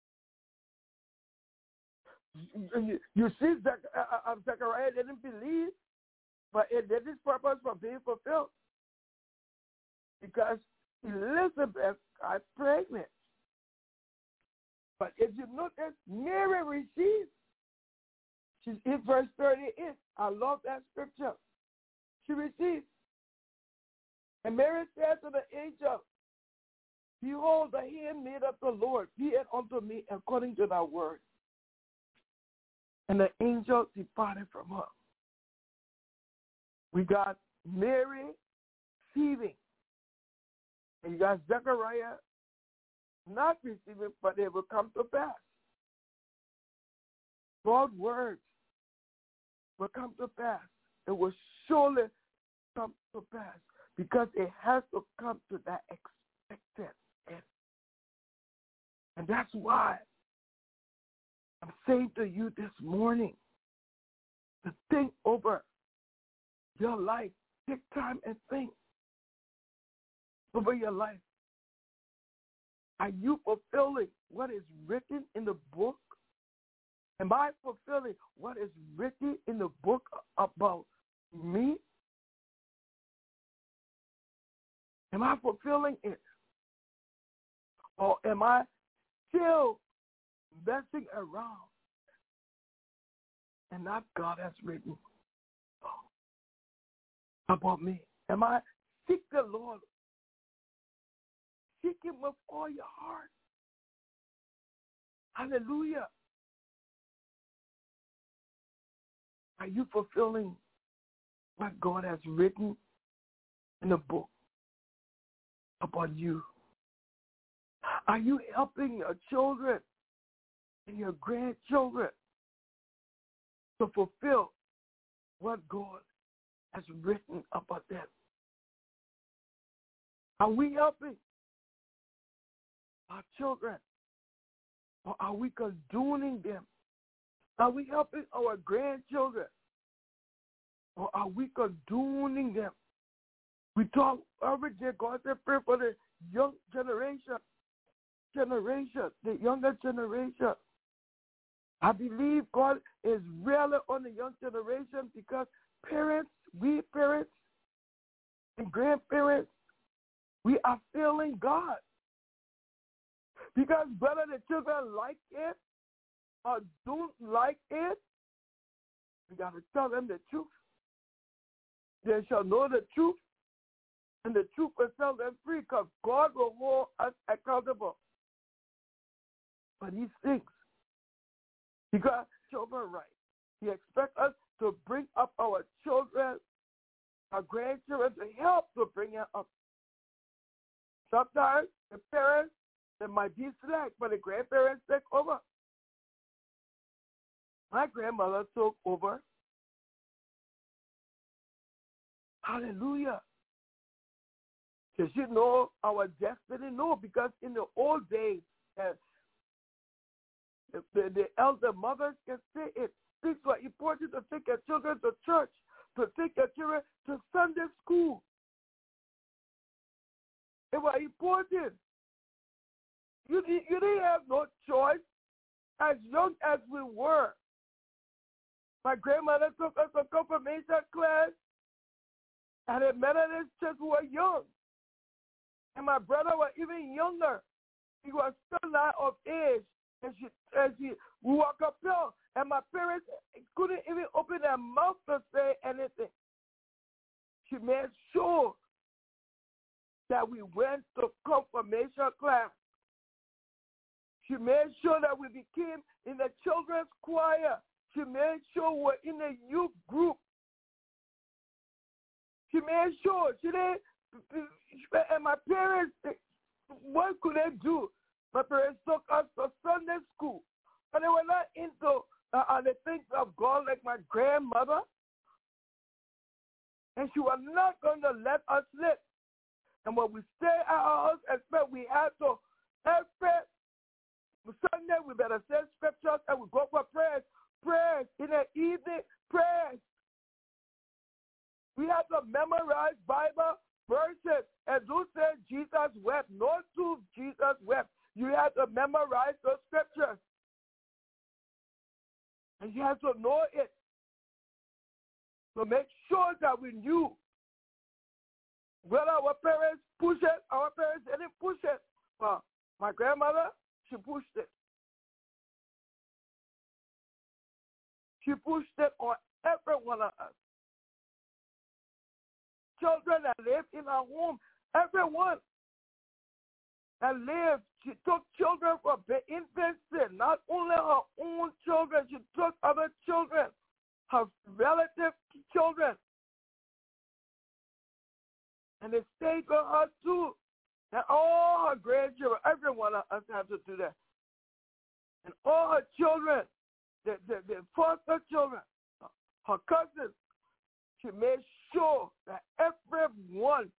You, you see, Zechariah didn't believe, but it did his purpose for being fulfilled. Because Elizabeth got pregnant. But if you notice, Mary received. She's in verse thirty-eight. I love that scripture. She received. And Mary said to the angel, behold, the handmaid of the Lord, be it unto me according to thy word. And the angel departed from her. We got Mary receiving. And you got Zechariah not receiving, but it will come to pass. God's words will come to pass. It will surely come to pass because it has to come to that expected end. And that's why I'm saying to you this morning to think over your life. Take time and think over your life. Are you fulfilling what is written in the book? Am I fulfilling what is written in the book about me? Am I fulfilling it? Or am I still messing around and not God has written about me? Am I seek the Lord? Seek him with all your heart. Hallelujah. Are you fulfilling what God has written in the book about you? Are you helping your children and your grandchildren to fulfill what God has written about them? Are we helping our children, or are we condoning them? Are we helping our grandchildren, or are we condoning them? We talk every day, God said, pray for the young generation, generation, the younger generation. I believe God is really on the young generation because parents, we parents and grandparents, we are failing God. Because whether the children like it or don't like it, we got to tell them the truth. They shall know the truth, and the truth will set them free, because God will hold us accountable for these things. Because children right. He expects us to bring up our children, our grandchildren, to help to bring them up. Sometimes the parents, they might be slack, but the grandparents take over. My grandmother took over. Hallelujah. Does she know our destiny? No, because in the old days, uh, the, the, the elder mothers can say it. Things were important to take your children to church, to take your children to Sunday school. It was important. You, you didn't have no choice. As young as we were, my grandmother took us a confirmation class, and the Methodist church were young. And my brother was even younger. He was still not of age. And she, and she we walked up here, and my parents couldn't even open their mouth to say anything. She made sure that we went to confirmation class. She made sure that we became in the children's choir. She made sure we were in the youth group. She made sure she didn't, and my parents, what could they do? My parents took us to Sunday school, but they were not into uh, the things of God like my grandmother, and she was not going to let us live. And when we stay at our house, expect we had to every Sunday we better say scriptures and we go for prayers, prayers in the evening, prayers. We have to memorize Bible verses, and do say Jesus wept. No two Jesus wept. You have to memorize those scriptures, and you have to know it. So make sure that we knew. Whether our parents push it, our parents didn't push it. Well, my grandmother, she pushed it. She pushed it on every one of us. Children that live in our home, everyone that lived, she took children from the infancy, not only her own children, she took other children, her relative children. And they stayed with her too. And all her grandchildren, every one of us have to do that. And all her children, the, the, the foster children, her cousins, she made sure that everyone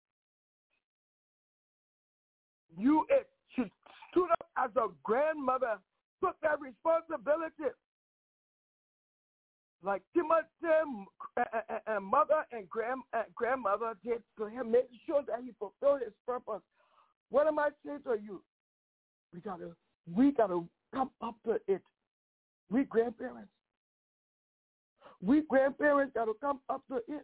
knew it. She stood up as a grandmother, took that responsibility. like Timothy and mother and grand, grandmother did to him, making sure that he fulfilled his purpose. What am I saying to you? We gotta, we gotta come up to it. We grandparents. We grandparents gotta come up to it.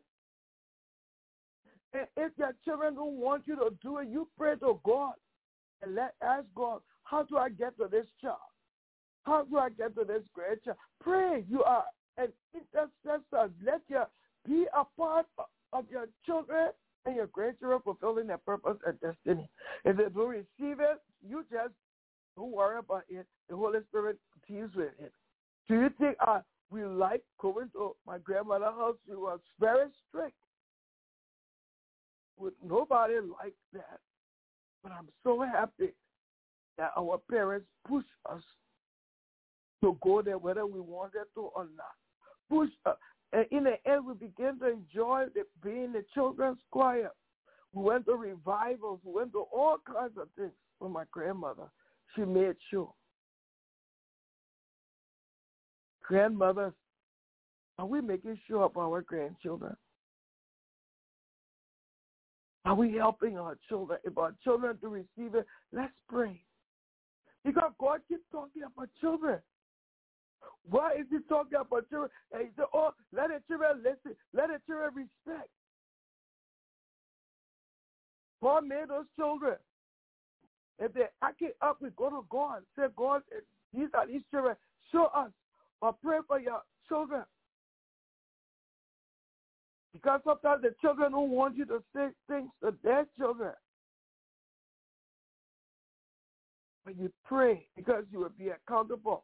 And if your children don't want you to do it, you pray to God and let ask God, how do I get to this child? How do I get to this grandchild? Pray. You are an intercessor. Let your be a part of your children and your grandchildren fulfilling their purpose and destiny. If they don't receive it, you just don't worry about it. The Holy Spirit deals with it. Do you think uh, we like going to my grandmother's house? She was very strict. With nobody like that. But I'm so happy that our parents push us to go there whether we wanted to or not. Push us. And in the end, we began to enjoy the, being the children's choir. We went to revivals. We went to all kinds of things with my grandmother. She made sure. Grandmothers, are we making sure of our grandchildren? Are we helping our children? If our children to receive it, let's pray. Because God keeps talking about children. Why is he talking about children? And he said, oh, let the children listen. Let the children respect. God made those children. If they act it up, we go to God. Say, God, these are these children. Show us or pray for your children. Because sometimes the children don't want you to say things to their children. But you pray because you will be accountable.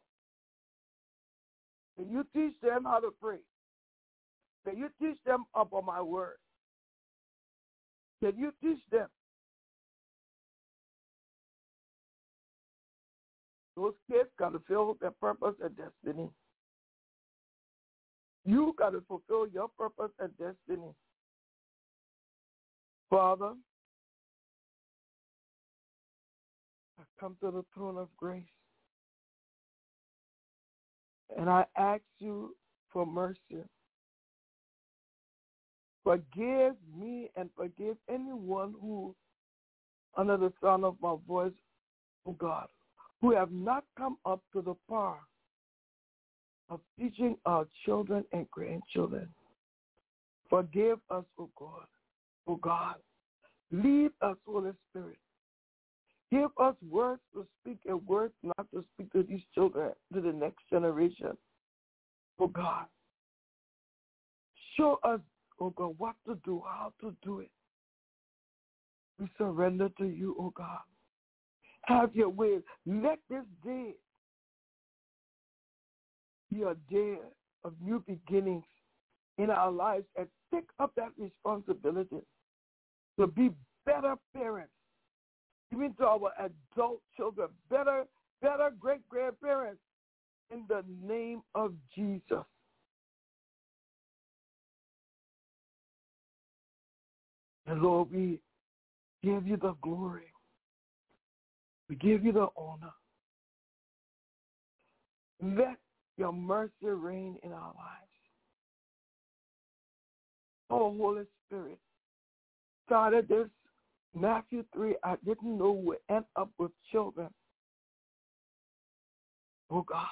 And you teach them how to pray. Can you teach them about my word? Can you teach them? Those kids got to fulfill their purpose and destiny. You got to fulfill your purpose and destiny. Father, I come to the throne of grace. And I ask you for mercy. Forgive me and forgive anyone who, under the sound of my voice, oh God, who have not come up to the par of teaching our children and grandchildren. Forgive us, O God. O God, lead us, Holy Spirit. Give us words to speak and words not to speak to these children, to the next generation. O God, show us, O God, what to do, how to do it. We surrender to you, O God. Have your way. Let this day be a day of new beginnings in our lives and take up that responsibility to be better parents, even to our adult children, better, better great-grandparents in the name of Jesus. And Lord, we give you the glory. We give you the honor. Let your mercy reign in our lives. Oh, Holy Spirit, started this Matthew three, I didn't know we would end up with children. Oh, God.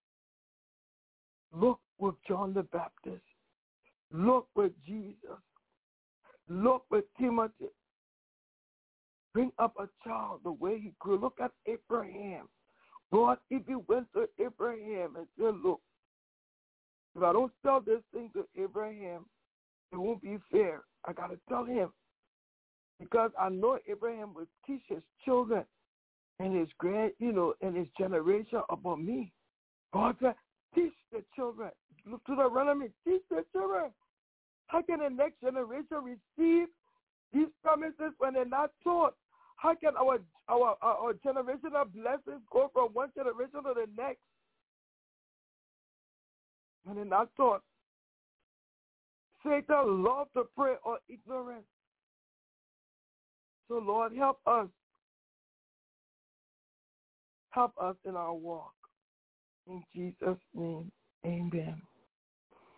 Look with John the Baptist. Look with Jesus. Look with Timothy. Bring up a child the way he grew. Look at Abraham. God, if you went to Abraham and said, look, if I don't tell this thing to Abraham, it won't be fair. I got to tell him. Because I know Abraham would teach his children and his grand, you know, and his generation about me. God said, teach the children. Look to the enemy. Teach the children. How can the next generation receive these promises when they're not taught? How can our our our generational blessings go from one generation to the next when they're not taught? Satan loves to prey on ignorance. So Lord, help us. Help us in our walk. In Jesus' name, amen.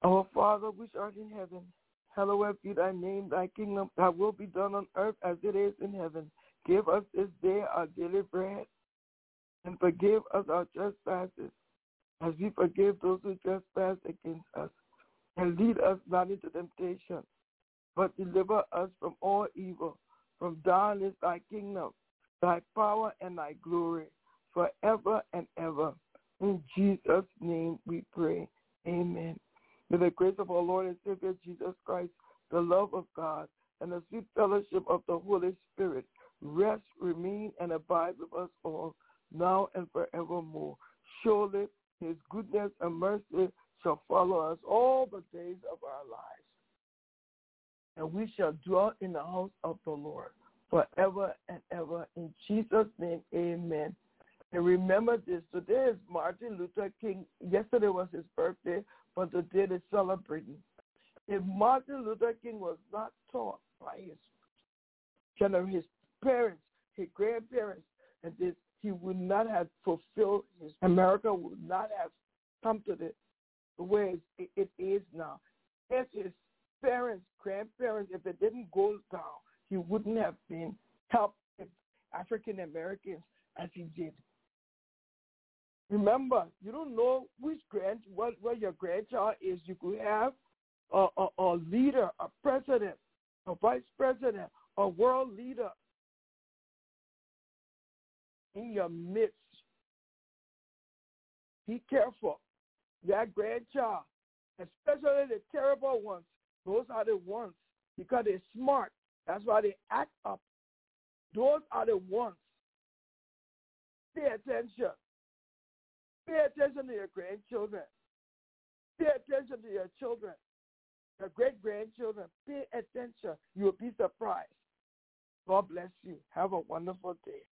Our Father, which art in heaven, hallowed be thy name, thy kingdom, thy will be done on earth as it is in heaven. Give us this day our daily bread, and forgive us our trespasses, as we forgive those who trespass against us. And lead us not into temptation, but deliver us from all evil. From thine is thy kingdom, thy power, and thy glory, forever and ever. In Jesus' name we pray. Amen. May the grace of our Lord and Savior Jesus Christ, the love of God, and the sweet fellowship of the Holy Spirit rest, remain, and abide with us all, now and forevermore. Surely his goodness and mercy shall follow us all the days of our lives, and we shall dwell in the house of the Lord forever and ever. In Jesus' name, amen. And remember this, today is Martin Luther King. Yesterday was his birthday, but today they're celebrating. If Martin Luther King was not taught by his, his parents, his grandparents, and this, he would not have fulfilled his, America would not have come to the, the way it, it is now. If his parents, grandparents, if it didn't go down, he wouldn't have been helped African Americans as he did. Remember, you don't know which grand, what, what your grandchild is. You could have a, a, a leader, a president, a vice president, a world leader in your midst. Be careful. That grandchild, especially the terrible ones, those are the ones, because they're smart. That's why they act up. Those are the ones. Pay attention. Pay attention to your grandchildren. Pay attention to your children, your great-grandchildren. Pay attention. You will be surprised. God bless you. Have a wonderful day.